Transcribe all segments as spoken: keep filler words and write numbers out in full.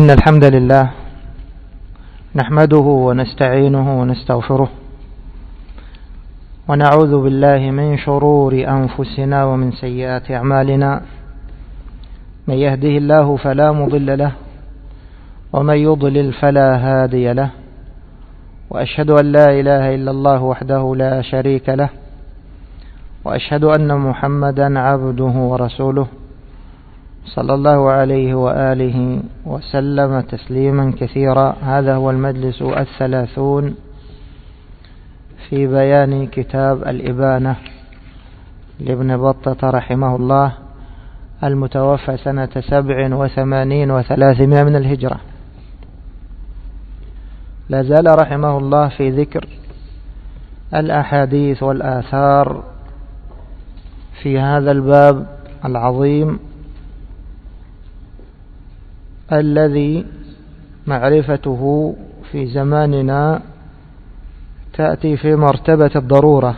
إن الحمد لله نحمده ونستعينه ونستغفره ونعوذ بالله من شرور أنفسنا ومن سيئات أعمالنا. من يهده الله فلا مضل له ومن يضلل فلا هادي له، وأشهد أن لا إله إلا الله وحده لا شريك له، وأشهد أن محمدا عبده ورسوله صلى الله عليه وآله وسلم تسليما كثيرا. هذا هو المجلس الثلاثون في بيان كتاب الإبانة لابن بطة رحمه الله، المتوفى سنة سبع وثمانين وثلاثمائة من الهجرة. لا زال رحمه الله في ذكر الأحاديث والآثار في هذا الباب العظيم الذي معرفته في زماننا تأتي في مرتبة الضرورة،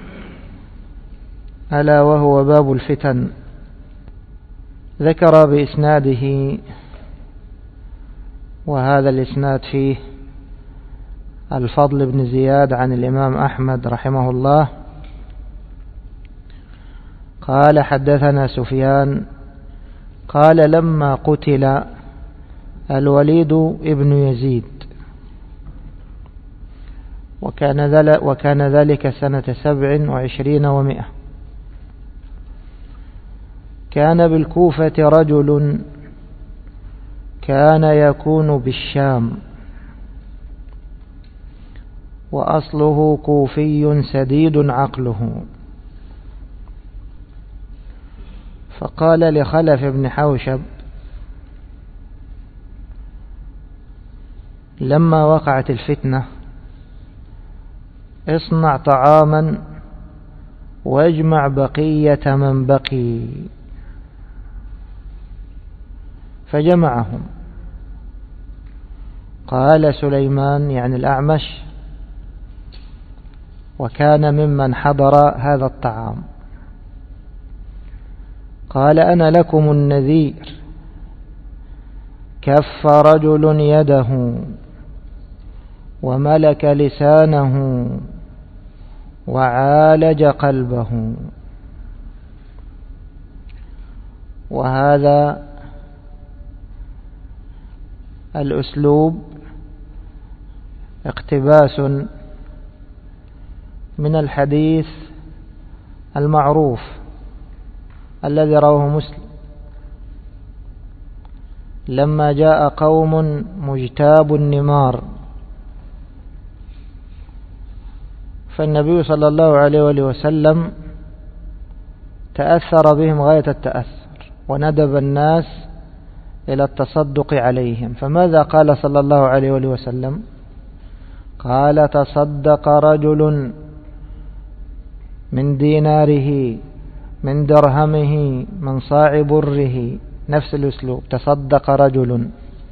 ألا وهو باب الفتن. ذكر بإسناده، وهذا الإسناد فيه الفضل بن زياد عن الإمام أحمد رحمه الله قال: حدثنا سفيان قال: لما قتل الوليد ابن يزيد، وكان ذلك سنة سبع وعشرين ومئة، كان بالكوفة رجل كان يكون بالشام، وأصله كوفي سديد عقله. فقال لخلف بن حوشب لما وقعت الفتنة: اصنع طعاما واجمع بقية من بقي. فجمعهم. قال سليمان يعني الأعمش، وكان ممن حضر هذا الطعام، قال: أنا لكم النذير. كف رجل يده وملك لسانه وعالج قلبه. وهذا الأسلوب اقتباس من الحديث المعروف الذي رواه مسلم: لما جاء قوم مجتاب النمار، فالنبي صلى الله عليه وآله وسلم تأثر بهم غاية التأثر، وندب الناس إلى التصدق عليهم. فماذا قال صلى الله عليه وآله وسلم؟ قال: تصدق رجل من ديناره، من درهمه، من صاع بره. نفس الأسلوب: تصدق رجل.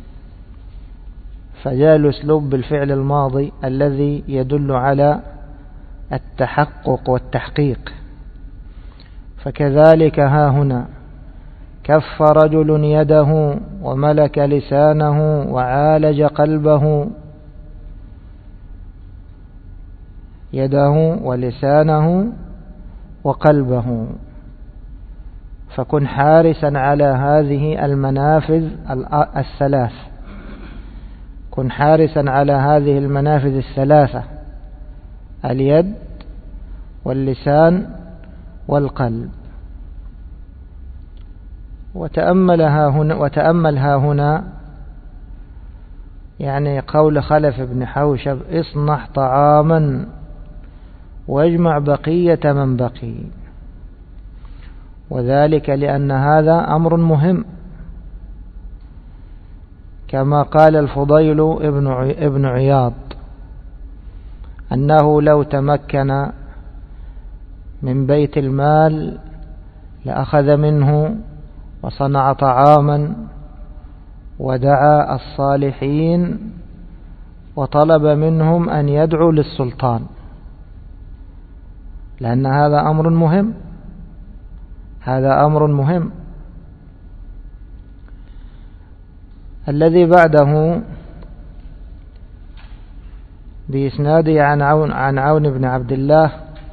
فجاء الأسلوب بالفعل الماضي الذي يدل على التحقق والتحقيق. فكذلك ها هنا: كف رجل يده وملك لسانه وعالج قلبه. يده ولسانه وقلبه. فكن حارسا على هذه المنافذ الثلاث، كن حارسا على هذه المنافذ الثلاثة: اليد واللسان والقلب. وتأملها هنا وتأملها هنا يعني قول خلف بن حوشب: اصنع طعاما واجمع بقية من بقي. وذلك لأن هذا أمر مهم، كما قال الفضيل ابن عياض أنه لو تمكن من بيت المال لأخذ منه وصنع طعاما ودعا الصالحين وطلب منهم أن يدعوا للسلطان، لأن هذا أمر مهم، هذا أمر مهم. الذي بعده بإسناده عن عون, عن عون بن عبد الله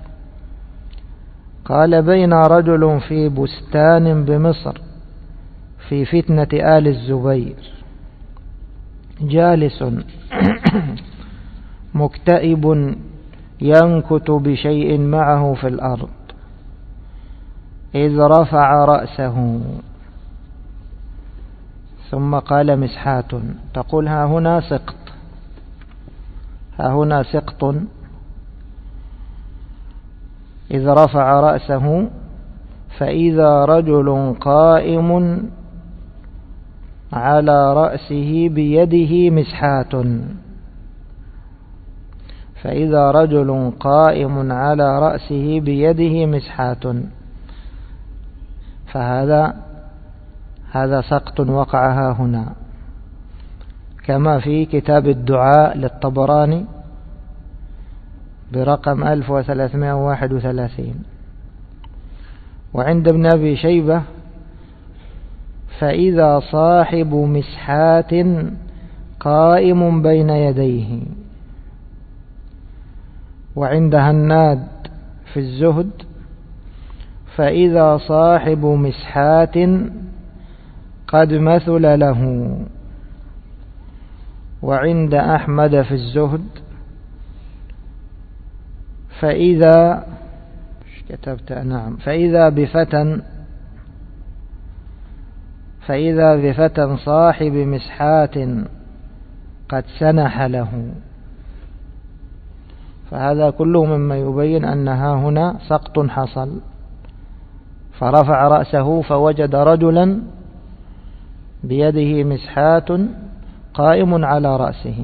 قال: بين رجل في بستان بمصر في فتنة آل الزبير جالس مكتئب ينكت بشيء معه في الأرض إذ رفع رأسه ثم قال مسحات. تقول: ها هنا سقط، ها هنا سقط. إذ رفع رأسه فإذا رجل قائم على رأسه بيده مسحات، فإذا رجل قائم على رأسه بيده مسحات، فهذا هذا سقط وقع ها هنا، كما في كتاب الدعاء للطبراني برقم ألف وثلاثمائة وواحد وثلاثين. وعند ابن أبي شيبة: فإذا صاحب مسحات قائم بين يديه. وعند هناد في الزهد: فإذا صاحب مسحات قد مثل له. وعند أحمد في الزهد: فإذا كتبت نعم فإذا بفتى فإذا بفتى صاحب مسحات قد سنح له. فهذا كله مما يبين أنها هنا سقط حصل، فرفع رأسه فوجد رجلا بيده مسحات قائم على رأسه،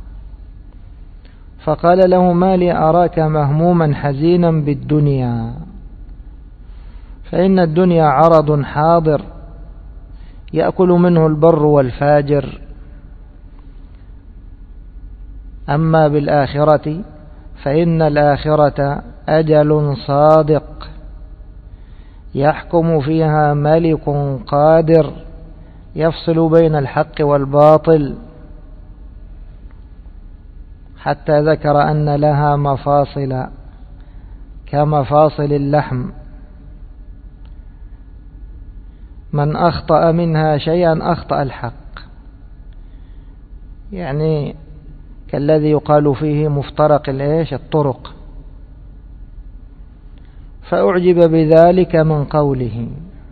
فقال له: ما لي أراك مهموما حزينا بالدنيا، فإن الدنيا عرض حاضر يأكل منه البر والفاجر، أما بالآخرة فإن الآخرة أجل صادق يحكم فيها ملك قادر يفصل بين الحق والباطل، حتى ذكر أن لها مفاصل كمفاصل اللحم، من أخطأ منها شيئا أخطأ الحق، يعني كالذي يقال فيه مفترق الإيش الطرق. فأعجب بذلك من قوله،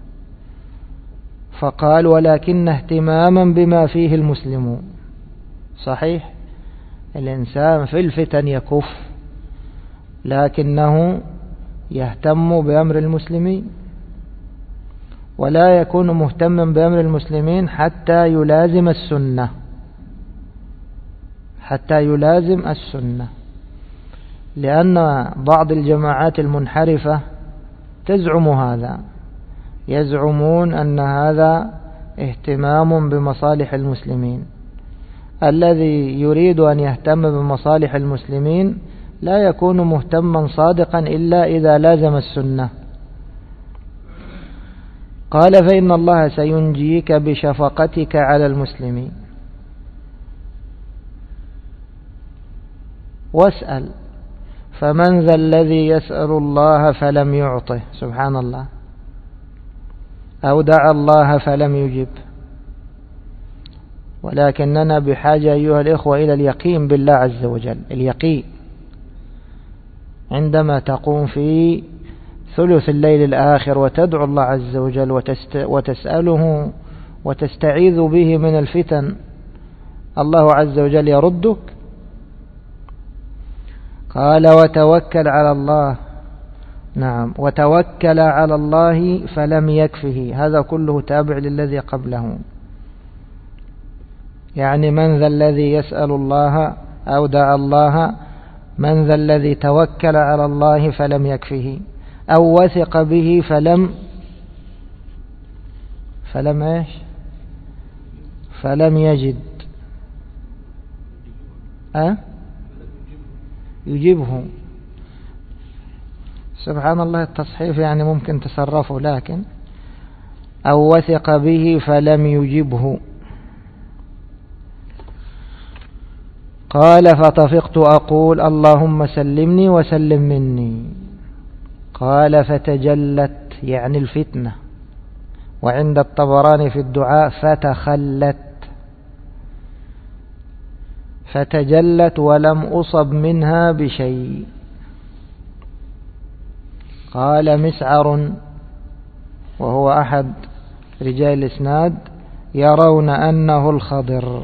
فقال: ولكن اهتماما بما فيه المسلمون. صحيح، الإنسان في الفتن يكف، لكنه يهتم بأمر المسلمين، ولا يكون مهتما بأمر المسلمين حتى يلازم السنة حتى يلازم السنة لأن بعض الجماعات المنحرفة تزعم هذا، يزعمون أن هذا اهتمام بمصالح المسلمين. الذي يريد أن يهتم بمصالح المسلمين لا يكون مهتما صادقا إلا إذا لازم السنة. قال: فإن الله سينجيك بشفقتك على المسلمين. واسأل، فمن ذا الذي يسأل الله فلم يعطه؟ سبحان الله. أو دعا الله فلم يجب. ولكننا بحاجة أيها الإخوة إلى اليقين بالله عز وجل. اليقين عندما تقوم في ثلث الليل الآخر وتدعو الله عز وجل وتسأله وتستعيذ به من الفتن، الله عز وجل يردك. قال: وتوكل على الله. نعم، وتوكل على الله فلم يكفه. هذا كله تابع للذي قبله، يعني من ذا الذي يسأل الله أو دعا الله، من ذا الذي توكل على الله فلم يكفه، أو وثق به فلم فلم إيش فلم يجد أه؟ يجيبه. سبحان الله، التصحيف يعني ممكن تصرفه، لكن أو وثق به فلم يجبه. قال فطفقت أقول اللهم سلمني وسلم مني. قال فتجلت يعني الفتنة، وعند الطبراني في الدعاء فتخلت، فتجلت ولم أصب منها بشيء. قال مسعر وهو أحد رجال الإسناد يرون أنه الخضر.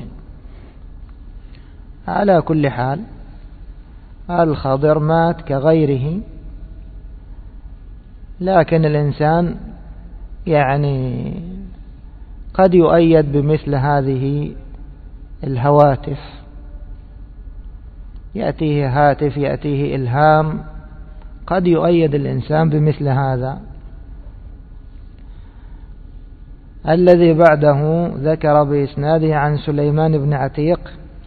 على كل حال الخضر مات كغيره، لكن الإنسان يعني قد يؤيد بمثل هذه الهواتف، يأتيه هاتف، يأتيه إلهام، قد يؤيد الإنسان بمثل هذا. الذي بعده ذكر بإسناده عن سليمان بن عتيق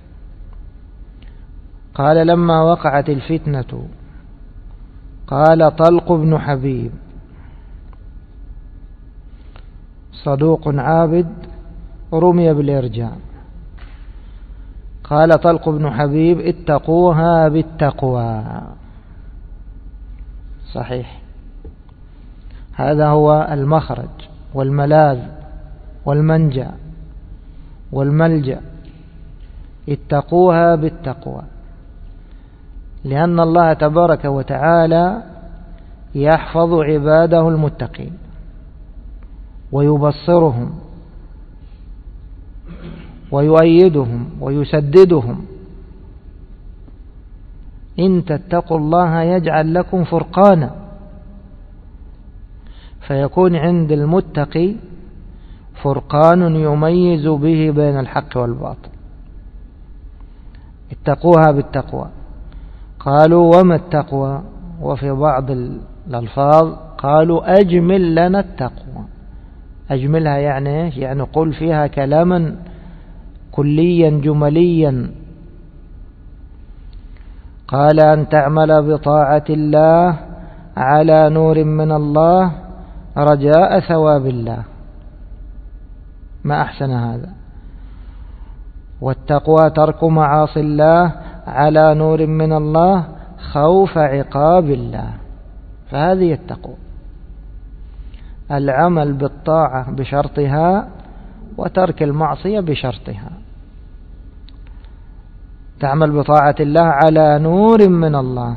قال لما وقعت الفتنة قال طلق بن حبيب صدوق عابد رمي بالإرجاء، قال طلق بن حبيب اتقوها بالتقوى. صحيح، هذا هو المخرج والملاذ والمنجا والملجأ، اتقوها بالتقوى، لأن الله تبارك وتعالى يحفظ عباده المتقين ويبصرهم ويؤيدهم ويسددهم. إن تتقوا الله يجعل لكم فرقانا، فيكون عند المتقي فرقان يميز به بين الحق والباطل. اتقوها بالتقوى. قالوا وما التقوى؟ وفي بعض الألفاظ قالوا أجمل لنا التقوى. أجملها يعني إيش؟ يعني قل فيها كلاما كليا جمليا. قال أن تعمل بطاعة الله على نور من الله رجاء ثواب الله. ما أحسن هذا. والتقوى ترك معاصي الله على نور من الله خوف عقاب الله. فهذه التقوى، العمل بالطاعة بشرطها وترك المعصية بشرطها. تعمل بطاعة الله على نور من الله،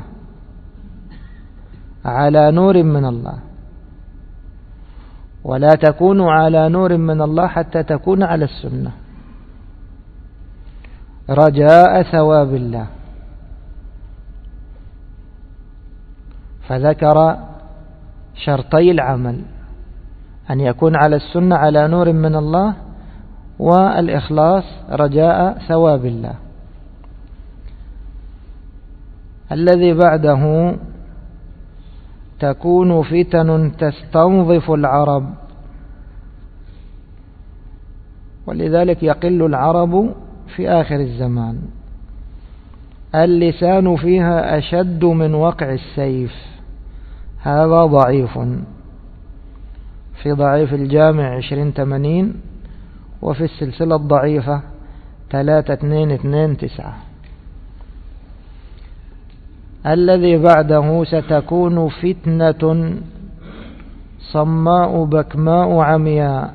على نور من الله، ولا تكون على نور من الله حتى تكون على السنة رجاء ثواب الله. فذكر شرطي العمل، أن يكون على السنة على نور من الله، والإخلاص رجاء ثواب الله. الذي بعده تكون فتن تستنظف العرب، ولذلك يقل العرب في آخر الزمان. اللسان فيها أشد من وقع السيف. هذا ضعيف في ضعيف الجامع عشرين ثمانين، وفي السلسلة الضعيفة ثلاثة اثنين اثنين تسعة. الذي بعده ستكون فتنة صماء بكماء عمياء،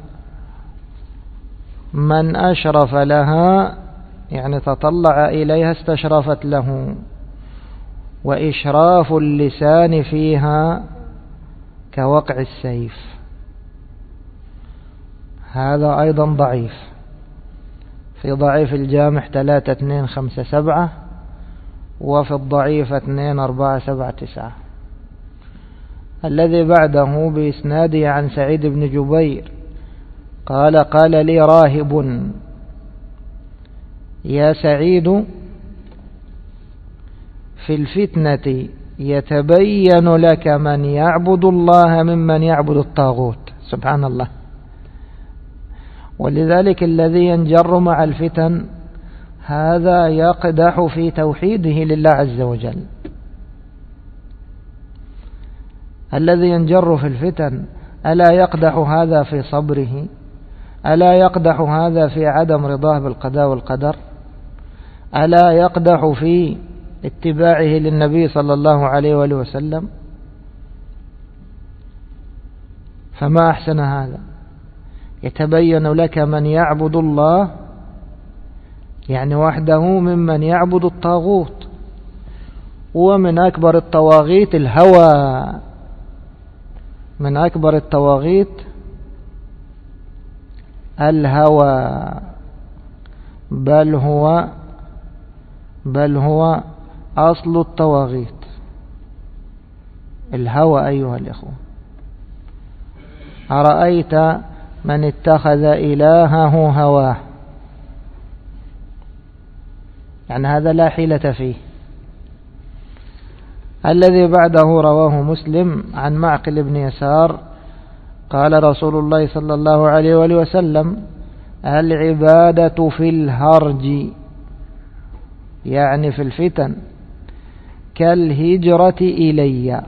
من أشرف لها يعني تطلع إليها استشرفت له، وإشراف اللسان فيها كوقع السيف. هذا أيضا ضعيف في ضعيف الجامع ثلاثة اثنين خمسة سبعة، وفي الضعيف اثنين أربعة سبعة تسعة. الذي بعده بإسناده عن سعيد بن جبير قال قال لي راهب يا سعيد في الفتنة يتبين لك من يعبد الله ممن يعبد الطاغوت. سبحان الله. ولذلك الذي ينجر مع الفتن هذا يقدح في توحيده لله عز وجل. الذي ينجر في الفتن ألا يقدح هذا في صبره؟ ألا يقدح هذا في عدم رضاه بالقضاء والقدر؟ ألا يقدح في اتباعه للنبي صلى الله عليه وآله وسلم؟ فما أحسن هذا. يتبين لك من يعبد الله يعني وحده ممن يعبد الطاغوت. ومن أكبر الطواغيت الهوى، من أكبر الطواغيت الهوى، بل هو بل هو أصل الطواغيت الهوى أيها الإخوة. أرأيت من اتخذ إلهه هواه، يعني هذا لا حيلة فيه. الذي بعده رواه مسلم عن معقل بن يسار قال رسول الله صلى الله عليه وآله وسلم: العبادة في الهرج، يعني في الفتن، كالهجرة إلي،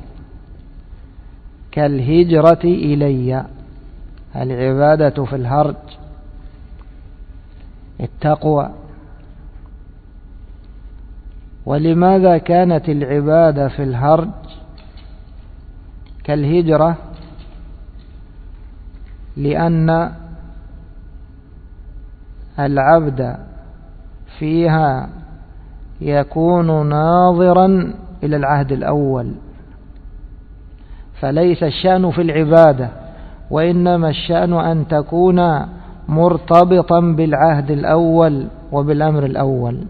كالهجرة إلي. العبادة في الهرج التقوى. ولماذا كانت العبادة في الهرج كالهجرة؟ لأن العبد فيها يكون ناظرا إلى العهد الأول، فليس الشأن في العبادة، وإنما الشأن أن تكون مرتبطا بالعهد الأول وبالأمر الأول.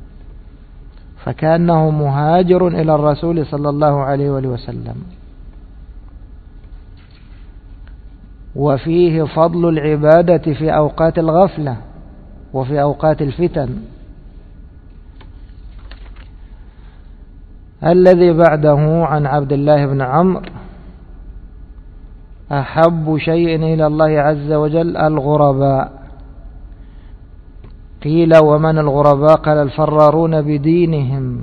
فكأنه مهاجر إلى الرسول صلى الله عليه وآله وسلم. وفيه فضل العبادة في أوقات الغفلة وفي أوقات الفتن. الذي بعده عن عبد الله بن عمرو: أحب شيء إلى الله عز وجل الغرباء. قيل: ومن الغرباء؟ قال: الفرارون بدينهم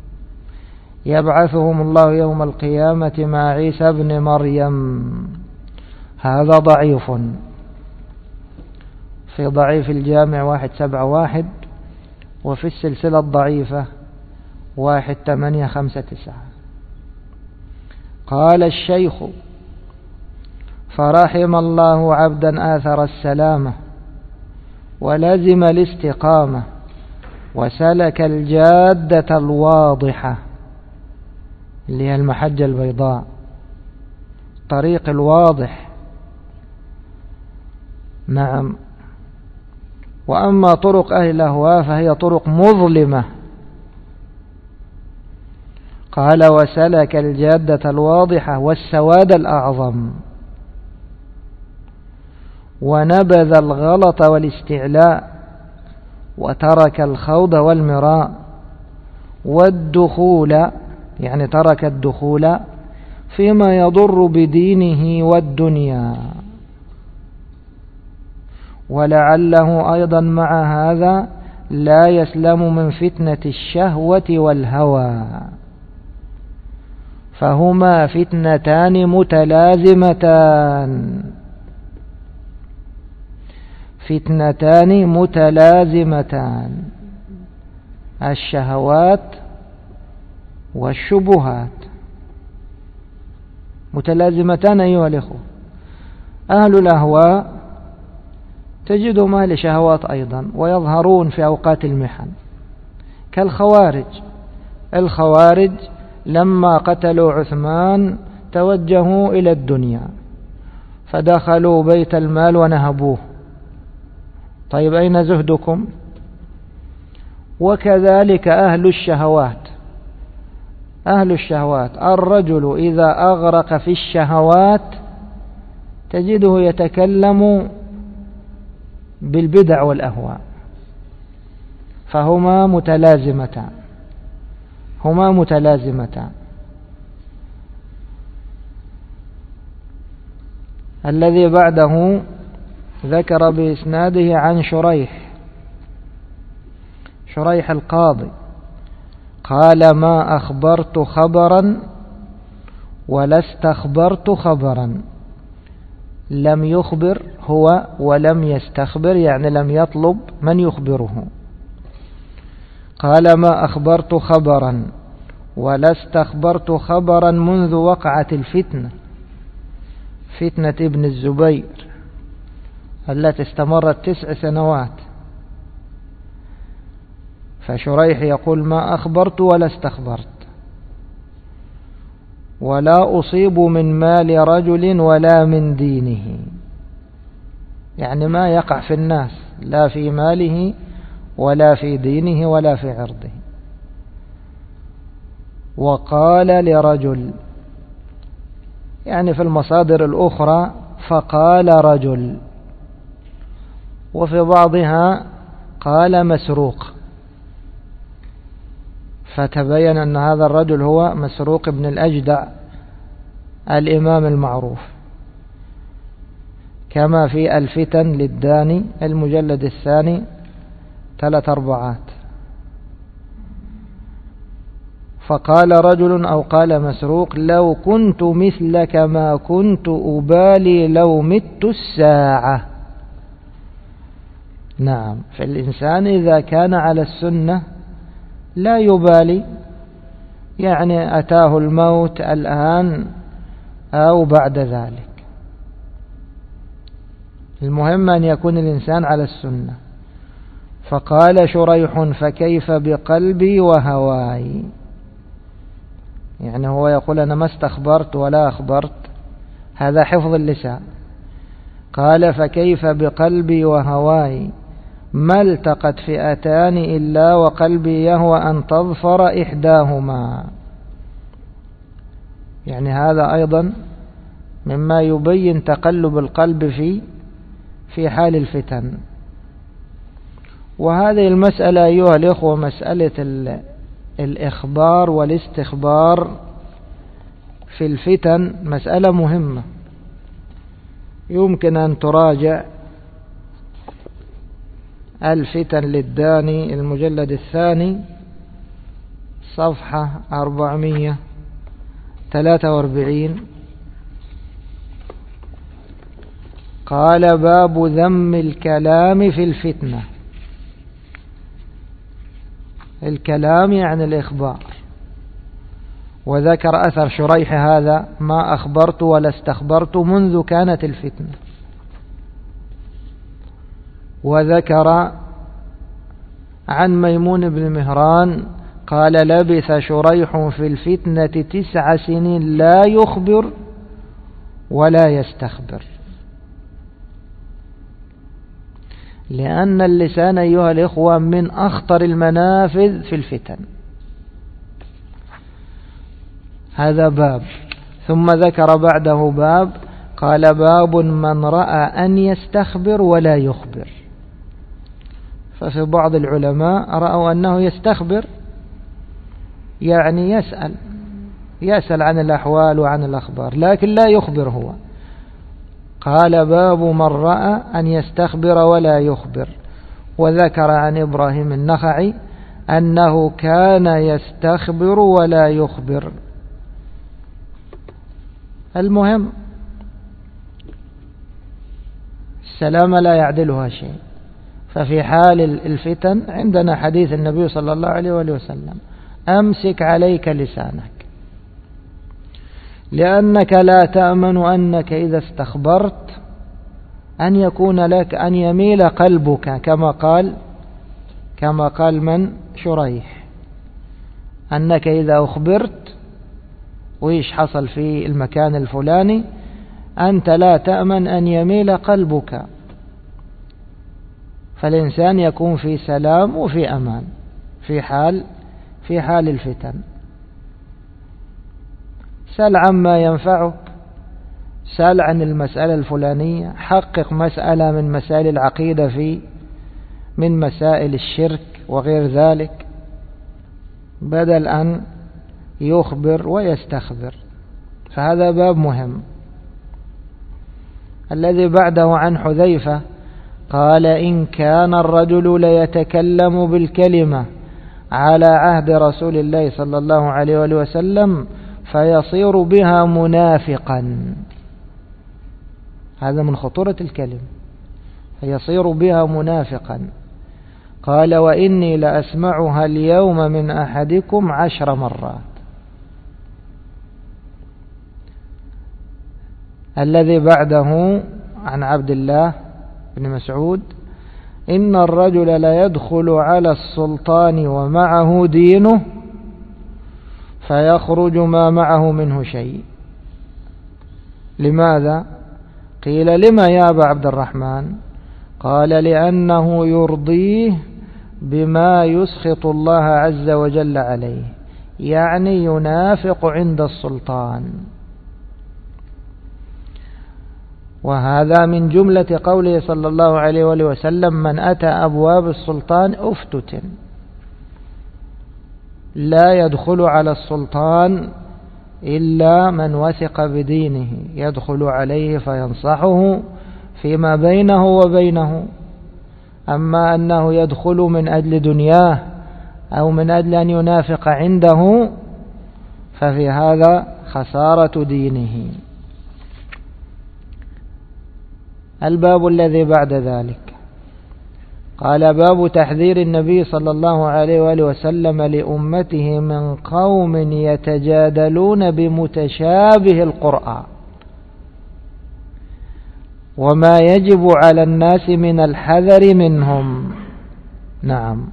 يبعثهم الله يوم القيامة مع عيسى بن مريم. هذا ضعيف، في ضعيف الجامع واحد سبعة واحد، وفي السلسلة الضعيفة واحد ثمانية خمسة تسعة. قال الشيخ: فرحم الله عبدا آثر السلامة ولزم الاستقامة وسلك الجادة الواضحة، اللي هي المحجة البيضاء، طريق الواضح. نعم. وأما طرق أهل الأهواء فهي طرق مظلمة. قال: وسلك الجادة الواضحة والسواد الأعظم، ونبذ الغلط والاستعلاء، وترك الخوض والمراء، والدخول، يعني ترك الدخول فيما يضر بدينه والدنيا. ولعله أيضا مع هذا لا يسلم من فتنة الشهوة والهوى، فهما فتنتان متلازمتان، فتنتان متلازمتان، الشهوات والشبهات متلازمتان أيها الأخوة. أهل الأهواء تجدهم أهل شهوات أيضا، ويظهرون في أوقات المحن كالخوارج. الخوارج لما قتلوا عثمان توجهوا إلى الدنيا، فدخلوا بيت المال ونهبوه. طيب أين زهدكم؟ وكذلك أهل الشهوات، أهل الشهوات الرجل إذا أغرق في الشهوات تجده يتكلم بالبدع والأهواء، فهما متلازمتان، هما متلازمتان. الذي بعده ذكر بإسناده عن شريح شريح القاضي قال: ما أخبرت خبرا ولا استخبرت خبرا. لم يخبر هو ولم يستخبر، يعني لم يطلب من يخبره. قال ما أخبرت خبرا ولا استخبرت خبرا منذ وقعت الفتنة، فتنة ابن الزبير التي استمرت تسع سنوات. فشريح يقول ما أخبرت ولا استخبرت، ولا أصيب من مال رجل ولا من دينه، يعني ما يقع في الناس لا في ماله ولا في دينه ولا في عرضه. وقال لرجل، يعني في المصادر الأخرى فقال رجل، وفي بعضها قال مسروق، فتبين أن هذا الرجل هو مسروق بن الأجدع الإمام المعروف، كما في الفتن للداني المجلد الثاني ثلاث أربعات. فقال رجل أو قال مسروق لو كنت مثلك ما كنت أبالي لو مت الساعة. نعم، فالإنسان إذا كان على السنة لا يبالي، يعني أتاه الموت الآن أو بعد ذلك، المهم أن يكون الإنسان على السنة. فقال شريح فكيف بقلبي وهواي، يعني هو يقول أنا ما استخبرت ولا أخبرت، هذا حفظ اللسان. قال فكيف بقلبي وهواي ما التقت فئتان إلا وقلبي يهوى أن تظفر إحداهما، يعني هذا أيضا مما يبين تقلب القلب في في حال الفتن. وهذه المسألة أيها الإخوة، مسألة الإخبار والاستخبار في الفتن مسألة مهمة، يمكن أن تراجع الفتن للداني المجلد الثاني صفحة أربعمائة وثلاثة وأربعين. قال باب ذم الكلام في الفتنة. الكلام يعني الإخبار، وذكر أثر شريح هذا ما أخبرت ولا استخبرت منذ كانت الفتنة. وذكر عن ميمون بن مهران قال لبث شريح في الفتنة تسع سنين لا يخبر ولا يستخبر، لأن اللسان أيها الإخوة من أخطر المنافذ في الفتن. هذا باب. ثم ذكر بعده باب قال باب من رأى أن يستخبر ولا يخبر. ففي بعض العلماء رأوا أنه يستخبر، يعني يسأل يسأل عن الأحوال وعن الأخبار، لكن لا يخبر هو. قال باب من رأى أن يستخبر ولا يخبر. وذكر عن إبراهيم النخعي أنه كان يستخبر ولا يخبر. المهم السلامة لا يعدلها شيء. ففي حال الفتن عندنا حديث النبي صلى الله عليه وآله وسلم أمسك عليك لسانك، لأنك لا تأمن أنك إذا استخبرت أن يكون لك أن يميل قلبك كما قال كما قال من شريح، أنك إذا أخبرت وإيش حصل في المكان الفلاني أنت لا تأمن أن يميل قلبك. فالإنسان يكون في سلام وفي أمان في حال في حال الفتن. سل عما ينفعك، سل عن المسألة الفلانية، حقق مسألة من مسائل العقيدة في من مسائل الشرك وغير ذلك، بدل أن يخبر ويستخبر. فهذا باب مهم. الذي بعده عن حذيفة قال إن كان الرجل ليتكلم بالكلمة على عهد رسول الله صلى الله عليه وآله وسلم فيصير بها منافقا. هذا من خطورة الكلمة، فيصير بها منافقا. قال وإني لأسمعها اليوم من أحدكم عشر مرات. الذي بعده عن عبد الله بن مسعود: إن الرجل لا يدخل على السلطان ومعه دينه فيخرج ما معه منه شيء. لماذا؟ قيل: لما يا أبا عبد الرحمن؟ قال: لأنه يرضيه بما يسخط الله عز وجل عليه، يعني ينافق عند السلطان. وهذا من جملة قوله صلى الله عليه وآله وسلم: من أتى أبواب السلطان أفتتن. لا يدخل على السلطان إلا من وثق بدينه، يدخل عليه فينصحه فيما بينه وبينه. أما أنه يدخل من أجل دنياه أو من أجل أن ينافق عنده ففي هذا خسارة دينه. الباب الذي بعد ذلك قال: باب تحذير النبي صلى الله عليه وآله وسلم لأمته من قوم يتجادلون بمتشابه القرآن وما يجب على الناس من الحذر منهم. نعم،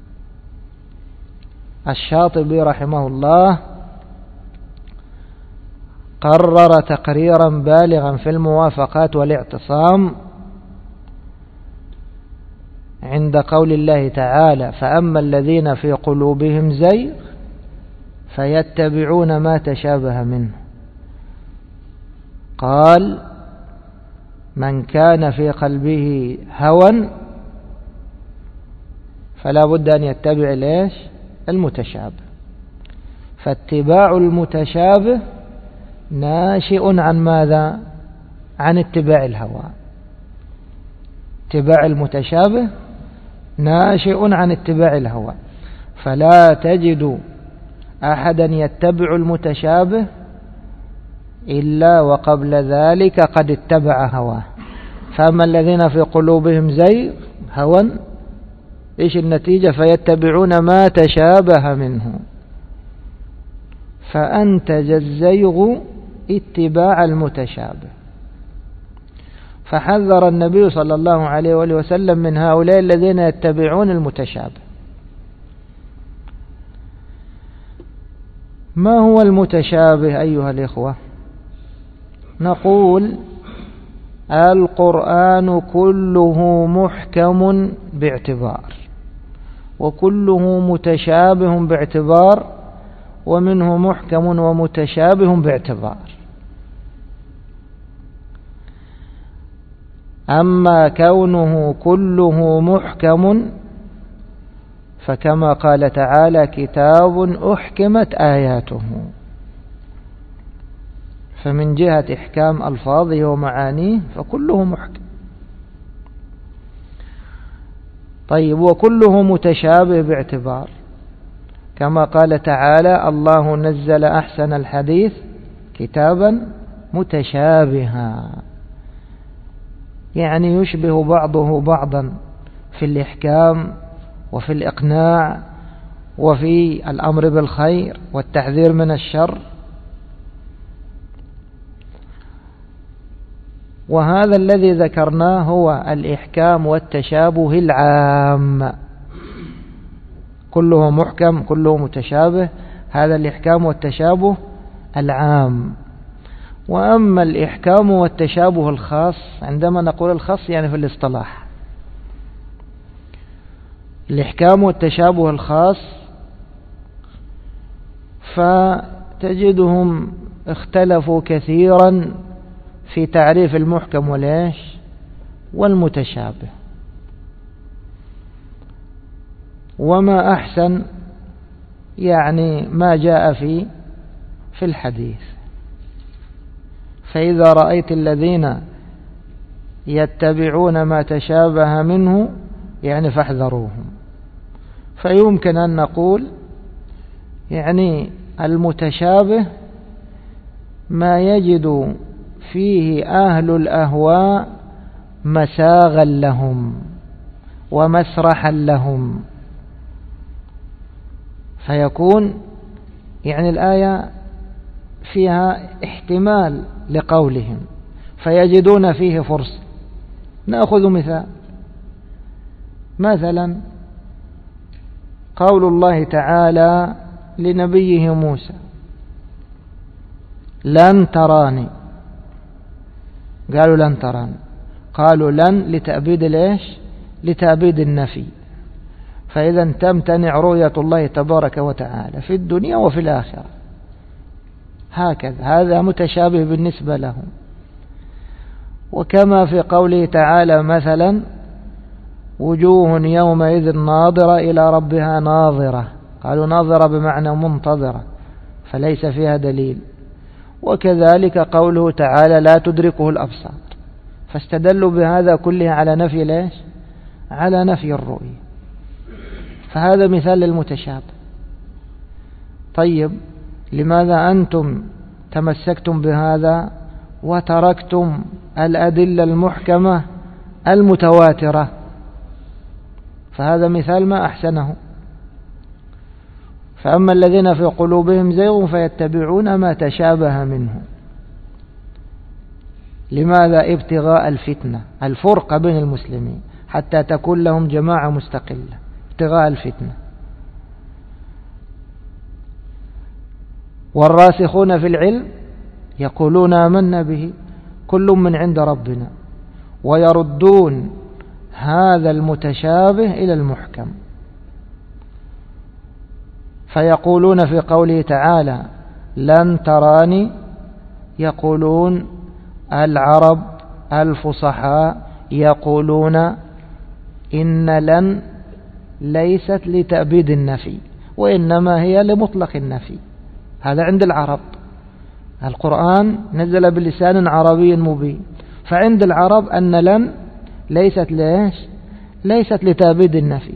الشاطبي رحمه الله قرر تقريرا بالغا في الموافقات والاعتصام عند قول الله تعالى: فأما الذين في قلوبهم زيغ فيتبعون ما تشابه منه. قال: من كان في قلبه هوى فلا بد أن يتبع ليش المتشابه. فاتباع المتشابه ناشئ عن ماذا؟ عن اتباع الهوى. اتباع المتشابه ناشئ عن اتباع الهوى، فلا تجد أحدا يتبع المتشابه إلا وقبل ذلك قد اتبع هواه. فأما الذين في قلوبهم زيغ هوى، إيش النتيجة؟ فيتبعون ما تشابه منه، فأنتج الزيغ اتباع المتشابه. فحذر النبي صلى الله عليه وآله وسلم من هؤلاء الذين يتبعون المتشابه. ما هو المتشابه أيها الإخوة؟ نقول: القرآن كله محكم باعتبار، وكله متشابه باعتبار، ومنه محكم ومتشابه باعتبار. أما كونه كله محكم فكما قال تعالى: كتاب أحكمت آياته، فمن جهة إحكام ألفاظه ومعانيه فكله محكم. طيب، وكله متشابه باعتبار، كما قال تعالى: الله نزل أحسن الحديث كتابا متشابها، يعني يشبه بعضه بعضا في الإحكام وفي الإقناع وفي الأمر بالخير والتحذير من الشر. وهذا الذي ذكرناه هو الإحكام والتشابه العام، كله محكم كله متشابه، هذا الإحكام والتشابه العام. وأما الإحكام والتشابه الخاص، عندما نقول الخاص يعني في الاصطلاح، الإحكام والتشابه الخاص فتجدهم اختلفوا كثيرا في تعريف المحكم والإيش والمتشابه. وما أحسن يعني ما جاء في في الحديث. فإذا رأيت الذين يتبعون ما تشابه منه يعني فاحذروهم. فيمكن أن نقول يعني المتشابه ما يجد فيه أهل الأهواء مساغا لهم ومسرحا لهم. فيكون يعني الآية فيها احتمال لقولهم فيجدون فيه فرصة. نأخذ مثال، مثلا قول الله تعالى لنبيه موسى لن تراني، قالوا لن تراني، قالوا لن لتأبيد ليش؟ لتأبيد النفي، فإذا تمتنع رؤية الله تبارك وتعالى في الدنيا وفي الآخرة. هكذا هذا متشابه بالنسبة لهم. وكما في قوله تعالى مثلا وجوه يومئذ ناظرة إلى ربها ناظرة، قالوا ناظرة بمعنى منتظرة فليس فيها دليل. وكذلك قوله تعالى لا تدركه الأبصار، فاستدلوا بهذا كله على نفي ليش؟ على نفي الرؤية. فهذا مثال للمتشابه. طيب لماذا أنتم تمسكتم بهذا وتركتم الأدلة المحكمة المتواترة؟ فهذا مثال ما أحسنه. فأما الذين في قلوبهم زيغ فيتبعون ما تشابه منه. لماذا؟ ابتغاء الفتنة، الفرقة بين المسلمين حتى تكون لهم جماعة مستقلة، ابتغاء الفتنة. والراسخون في العلم يقولون آمنا به كل من عند ربنا، ويردون هذا المتشابه إلى المحكم. فيقولون في قوله تعالى لن تراني، يقولون العرب الفصحاء يقولون إن لن ليست لتأبيد النفي وإنما هي لمطلق النفي. هذا عند العرب، القرآن نزل بلسان عربي مبين، فعند العرب أن لن ليست ليش؟ ليست لتأبيد النفي.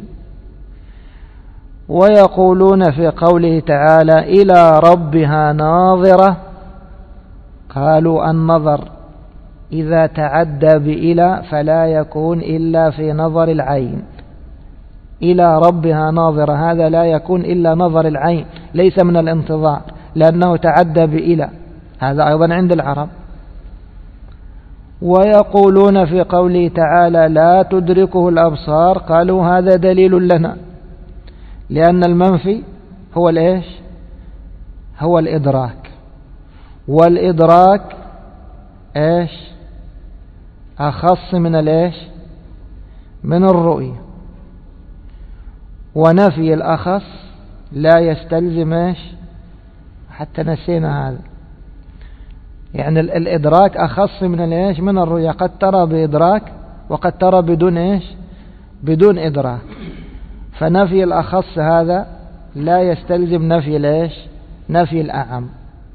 ويقولون في قوله تعالى إلى ربها ناظرة، قالوا النظر إذا تعدى بإلى فلا يكون إلا في نظر العين. إلى ربها ناظرة هذا لا يكون إلا نظر العين، ليس من الانتظار، لأنه تعدى بإلى. هذا أيضا عند العرب. ويقولون في قوله تعالى لا تدركه الأبصار، قالوا هذا دليل لنا، لأن المنفي هو الإيش؟ هو الإدراك، والإدراك إيش؟ أخص من الإيش؟ من الرؤية. ونفي الأخص لا يستلزم إيش؟ حتى نسينا هذا، يعني الإدراك أخص من الإيش؟ من الرؤية. قد ترى بإدراك وقد ترى بدون إيش؟ بدون إدراك. فنفي الأخص هذا لا يستلزم نفي الإيش؟ نفي الأعم.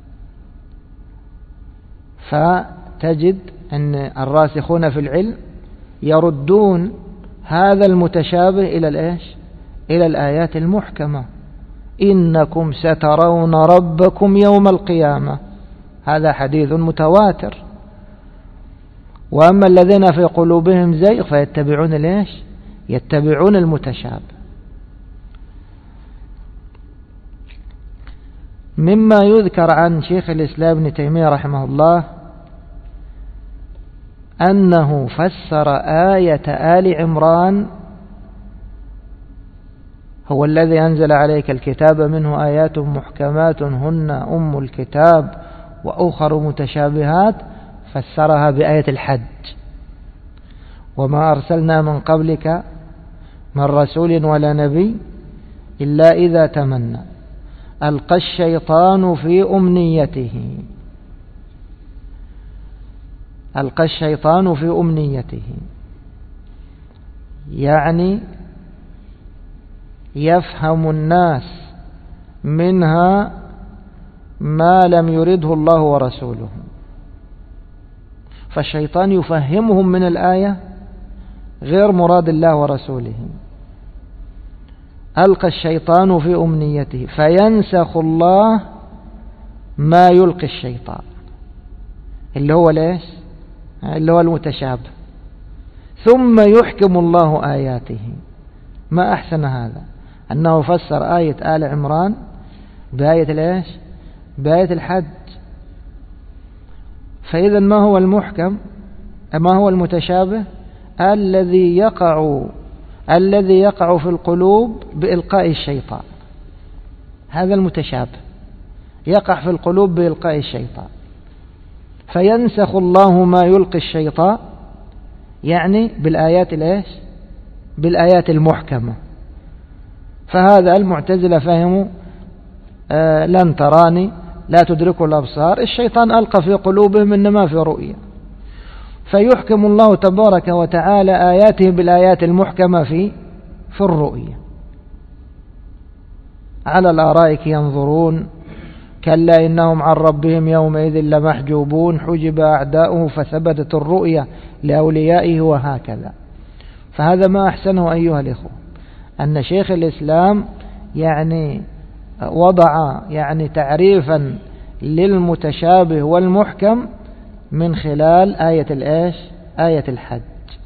فتجد أن الراسخون في العلم يردون هذا المتشابه إلى الإيش؟ إلى الآيات المحكمة. إنكم سترون ربكم يوم القيامة، هذا حديث متواتر. وأما الذين في قلوبهم زيغ فيتبعون ليش؟ يتبعون المتشابه. مما يذكر عن شيخ الإسلام ابن تيمية رحمه الله أنه فسر آية آل عمران هو الذي أنزل عليك الكتاب منه آيات محكمات هن أم الكتاب وأخر متشابهات، فسرها بآية الحج وما أرسلنا من قبلك من رسول ولا نبي إلا إذا تمنى ألقى الشيطان في أمنيته ألقى الشيطان في أمنيته يعني يفهم الناس منها ما لم يرده الله ورسوله. فالشيطان يفهمهم من الآية غير مراد الله ورسوله. ألقى الشيطان في أمنيته فينسخ الله ما يلقي الشيطان اللي هو ليش؟ اللي هو المتشابه. ثم يحكم الله آياته. ما أحسن هذا، أنه فسر آية آل عمران بآية ليش؟ بآية الحج. فإذا ما هو المحكم؟ ما هو المتشابه؟ الذي يقع الذي يقع في القلوب بإلقاء الشيطان، هذا المتشابه، يقع في القلوب بإلقاء الشيطان، فينسخ الله ما يلقي الشيطان، يعني بالآيات الإيش؟ بالآيات المحكمة. فهذا المعتزلة فهموا آه لن تراني لا تدرك الأبصار، الشيطان ألقى في قلوبهم إنما في رؤية، فيحكم الله تبارك وتعالى آياته بالآيات المحكمة في في الرؤية. على الآرائك ينظرون كلا إنهم عن ربهم يومئذ لمحجوبون حجب أعداؤه فثبتت الرؤية لأوليائه وهكذا. فهذا ما أحسنه أيها الإخوة، أن شيخ الإسلام يعني وضع يعني تعريفا للمتشابه والمحكم من خلال آية الإيش؟ آية الحج.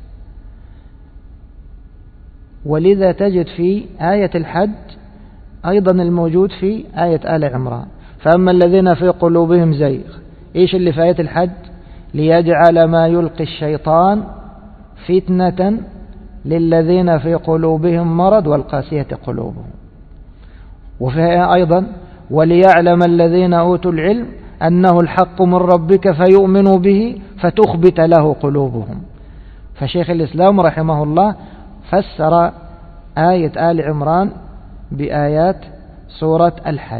ولذا تجد في آية الحج أيضا الموجود في آية آل عمران. فأما الذين في قلوبهم زيغ، إيش اللي في آية الحج؟ ليجعل ما يلقي الشيطان فتنة للذين في قلوبهم مرض والقاسية قلوبهم. وفيها أيضا وليعلم الذين أوتوا العلم أنه الحق من ربك فيؤمنوا به فتخبت له قلوبهم. فشيخ الإسلام رحمه الله فسر آية آل عمران بآيات سورة الحج.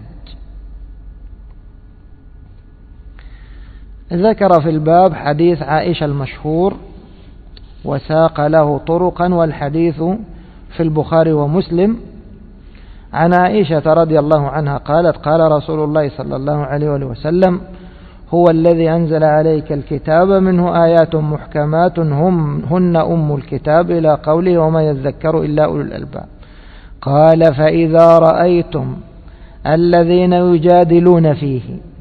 ذكر في الباب حديث عائشة المشهور وساق له طرقا، والحديث في البخاري ومسلم. عن عائشة رضي الله عنها قالت قال رسول الله صلى الله عليه وسلم هو الذي أنزل عليك الكتاب منه آيات محكمات هم هن أم الكتاب إلى قوله وما يذكر إلا أولو الألباب. قال فإذا رأيتم الذين يجادلون فيه،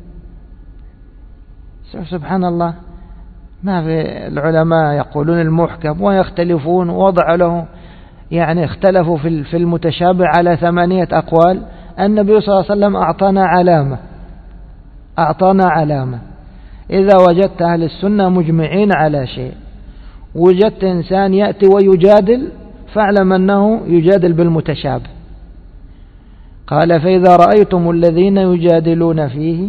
سبحان الله، ما في العلماء يقولون المحكم ويختلفون، وضع له يعني اختلفوا في المتشابه على ثمانية أقوال. النبي صلى الله عليه وسلم أعطانا علامة أعطانا علامة إذا وجدت أهل السنة مجمعين على شيء، وجدت إنسان يأتي ويجادل، فاعلم أنه يجادل بالمتشابه. قال فإذا رأيتم الذين يجادلون فيه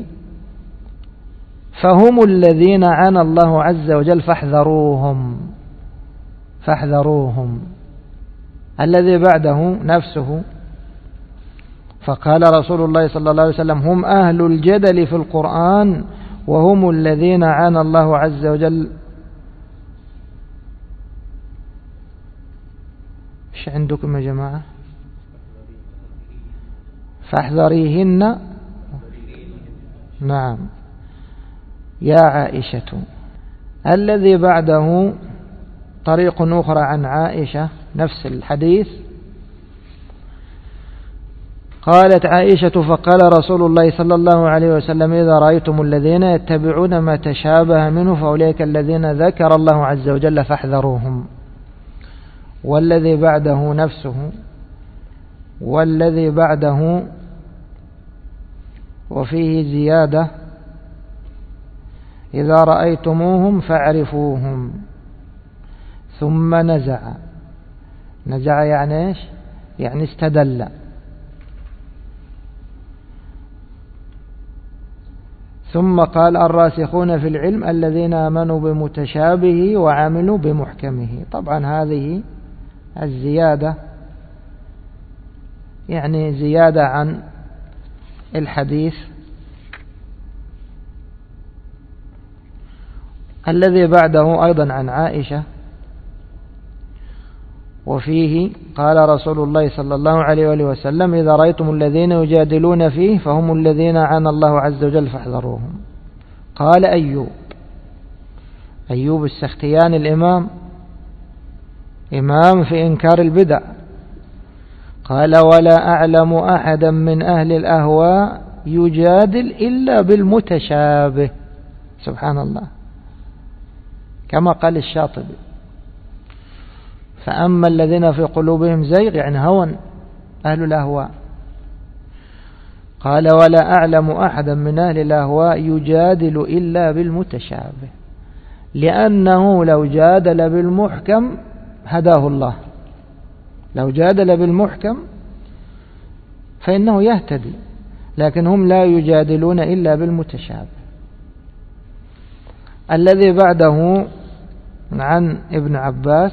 فهم الذين عانى الله عز وجل فاحذروهم فاحذروهم. الذي بعده نفسه، فقال رسول الله صلى الله عليه وسلم هم أهل الجدل في القرآن وهم الذين عانى الله عز وجل. ايش عندكم يا جماعة؟ فاحذريهن. نعم يا عائشة. الذي بعده طريق أخرى عن عائشة نفس الحديث. قالت عائشة فقال رسول الله صلى الله عليه وسلم إذا رأيتم الذين يتبعون ما تشابه منه فأولئك الذين ذكر الله عز وجل فاحذروهم. والذي بعده نفسه. والذي بعده وفيه زيادة إذا رأيتموهم فاعرفوهم. ثم نزع. نزع يعني إيش؟ يعني استدل. ثم قال الراسخون في العلم الذين آمنوا بمتشابه وعملوا بمحكمه. طبعا هذه الزيادة يعني زيادة عن الحديث. الذي بعده أيضا عن عائشة وفيه قال رسول الله صلى الله عليه وآله وسلم إذا رأيتم الذين يجادلون فيه فهم الذين عانى الله عز وجل فاحذروهم. قال أيوب أيوب السختياني الإمام إمام في إنكار البدع قال ولا أعلم أحدا من أهل الأهواء يجادل إلا بالمتشابه. سبحان الله، كما قال الشاطبي. فأما الذين في قلوبهم زيغ يعني هوى، أهل الأهواء. قال ولا أعلم أحدا من أهل الأهواء يجادل إلا بالمتشابه، لأنه لو جادل بالمحكم هداه الله، لو جادل بالمحكم فإنه يهتدي، لكن هم لا يجادلون إلا بالمتشابه. الذي بعده عن ابن عباس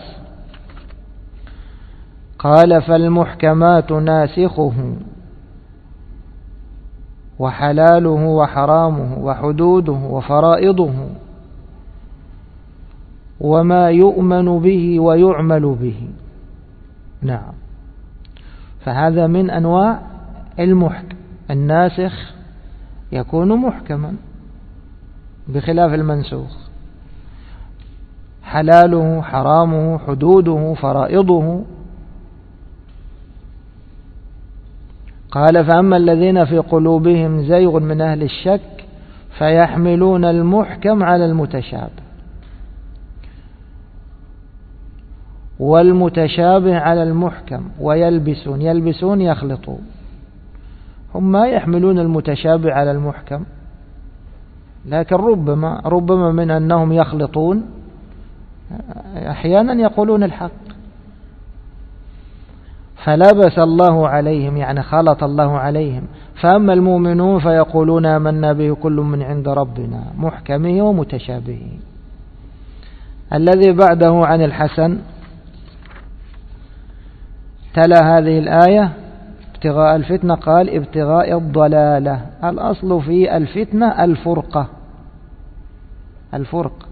قال فالمحكمات ناسخه وحلاله وحرامه وحدوده وفرائضه وما يؤمن به ويعمل به. نعم، فهذا من أنواع المحكم. الناسخ يكون محكما بخلاف المنسوخ، حلاله حرامه حدوده فرائضه. قال فأما الذين في قلوبهم زيغ من أهل الشك فيحملون المحكم على المتشابه، والمتشابه على المحكم، ويلبسون يلبسون يخلطون. هم ما يحملون المتشابه على المحكم، لكن ربما ربما من أنهم يخلطون، أحيانا يقولون الحق. فلبس الله عليهم يعني خلط الله عليهم. فأما المؤمنون فيقولون آمنا به كل من عند ربنا محكمه ومتشابهه. الذي بعده عن الحسن تلا هذه الآية ابتغاء الفتنة، قال ابتغاء الضلالة. الأصل في الفتنة الفرقة، الفرق.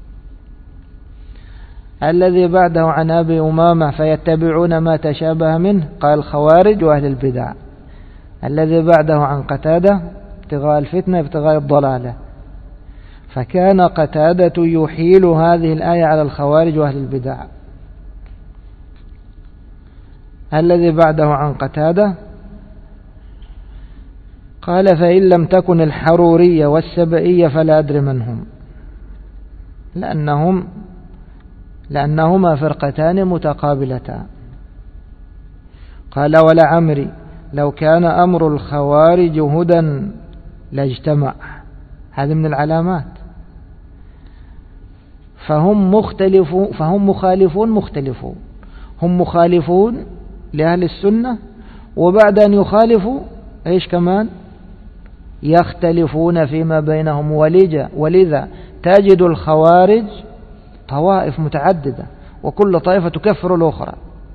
الذي بعده عن أبي أمامة فيتبعون ما تشابه منه، قال الخوارج وأهل البدع. الذي بعده عن قتادة ابتغاء الفتنة ابتغاء الضلالة، فكان قتادة يحيل هذه الآية على الخوارج وأهل البدع. الذي بعده عن قتادة قال فإن لم تكن الحرورية والسبئية فلا أدري من هم، لأنهم لأنهما فرقتان متقابلتان. قال ولعمري لو كان أمر الخوارج هدى لاجتمع. هذا من العلامات. فهم مختلفون، فهم مخالفون مختلفون. هم مخالفون لأهل السنة، وبعد أن يخالفوا إيش كمان يختلفون فيما بينهم. ولذا تجد الخوارج طوائف متعددة وكل طائفة تكفر الأخرى.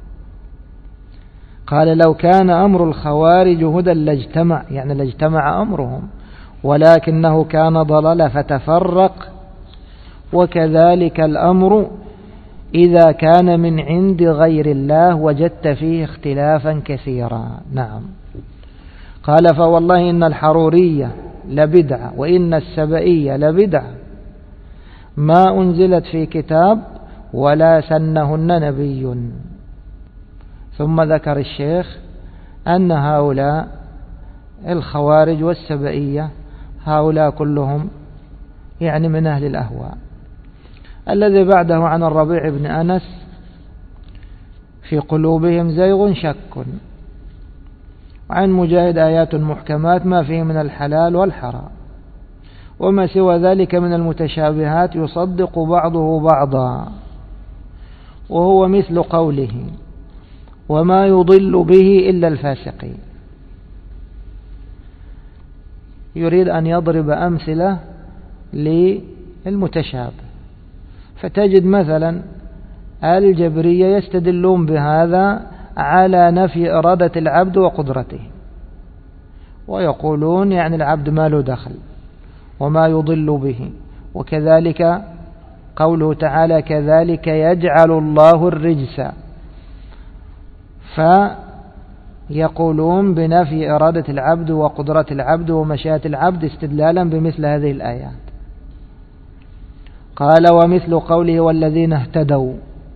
قال لو كان أمر الخوارج هدى لاجتمع، يعني لاجتمع أمرهم، ولكنه كان ضلال فتفرق. وكذلك الأمر إذا كان من عند غير الله وجدت فيه اختلافا كثيرا. نعم. قال فوالله إن الحرورية لبدعة وإن السبئية لبدعة ما أنزلت في كتاب ولا سنهن نبي. ثم ذكر الشيخ أن هؤلاء الخوارج والسبئية هؤلاء كلهم يعني من أهل الأهواء. الذي بعده عن الربيع بن أنس في قلوبهم زيغ شك. وعن مجاهد آيات محكمات ما فيه من الحلال والحرام، وما سوى ذلك من المتشابهات يصدق بعضه بعضا، وهو مثل قوله وما يضل به إلا الفاسقين. يريد أن يضرب أمثلة للمتشابه، فتجد مثلا الجبرية يستدلون بهذا على نفي إرادة العبد وقدرته، ويقولون يعني العبد ما له دخل وما يضل به. وكذلك قوله تعالى كذلك يجعل الله الرجس، فيقولون بنفي إرادة العبد وقدرة العبد ومشيئة العبد استدلالا بمثل هذه الآيات. قال ومثل قوله والذين اهتدوا،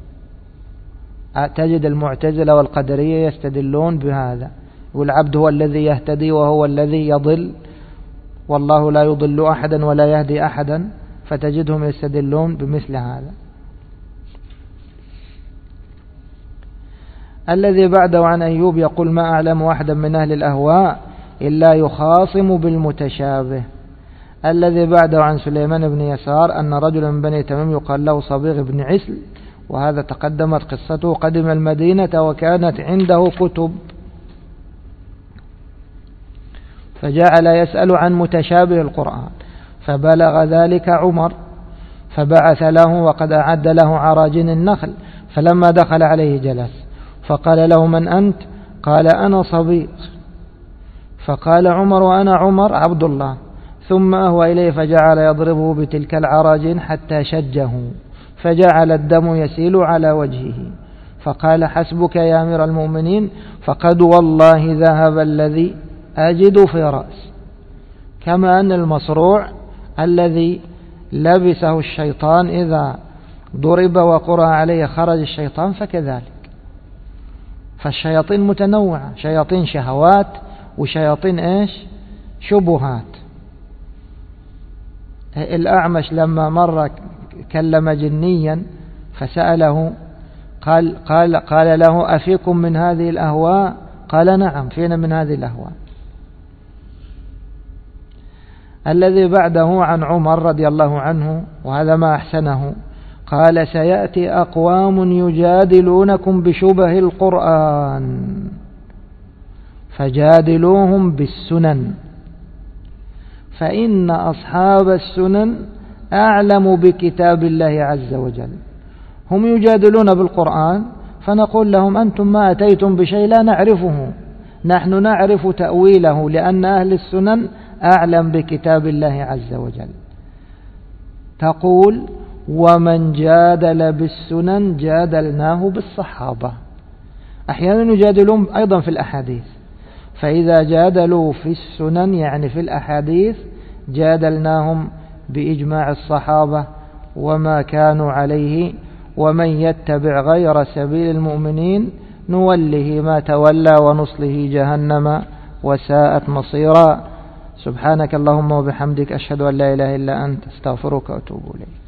تجد المعتزلة والقدرية يستدلون بهذا، والعبد هو الذي يهتدي وهو الذي يضل، والله لا يضل أحدا ولا يهدي أحدا، فتجدهم يستدلون بمثل هذا. الذي بعده عن أيوب يقول ما أعلم واحدا من أهل الأهواء إلا يخاصم بالمتشابه. الذي بعده عن سليمان بن يسار أن رجلا من بني تميم يقال له صبيغ بن عسل، وهذا تقدمت قصته، قدم المدينة وكانت عنده كتب فجعل يسأل عن متشابه القرآن، فبلغ ذلك عمر فبعث له وقد أعد له عراجين النخل، فلما دخل عليه جلس فقال له من أنت؟ قال أنا صبيغ. فقال عمر وأنا عمر عبد الله، ثم أهوى إليه فجعل يضربه بتلك العراجين حتى شجه فجعل الدم يسيل على وجهه، فقال حسبك يا أمير المؤمنين، فقد والله ذهب الذي أجد في رأس. كما أن المصروع الذي لبسه الشيطان إذا ضرب وقرأ عليه خرج الشيطان فكذلك. فالشياطين متنوعة، شياطين شهوات وشياطين إيش؟ شبهات. الأعمش لما مر كلم جنيا فسأله قال, قال, قال له أفيكم من هذه الأهواء؟ قال نعم فينا من هذه الأهواء. الذي بعده عن عمر رضي الله عنه وهذا ما أحسنه قال سيأتي أقوام يجادلونكم بشبه القرآن فجادلوهم بالسنن فإن أصحاب السنن أعلم بكتاب الله عز وجل. هم يجادلون بالقرآن فنقول لهم أنتم ما أتيتم بشيء لا نعرفه، نحن نعرف تأويله لأن أهل السنن أعلم بكتاب الله عز وجل. تقول ومن جادل بالسنن جادلناه بالصحابة. أحيانا يجادلون أيضا في الأحاديث، فإذا جادلوا في السنن يعني في الأحاديث جادلناهم بإجماع الصحابة وما كانوا عليه، ومن يتبع غير سبيل المؤمنين نوله ما تولى ونصله جهنم وساءت مصيرا. سبحانك اللهم وبحمدك أشهد أن لا إله إلا أنت استغفرك وأتوب إليك.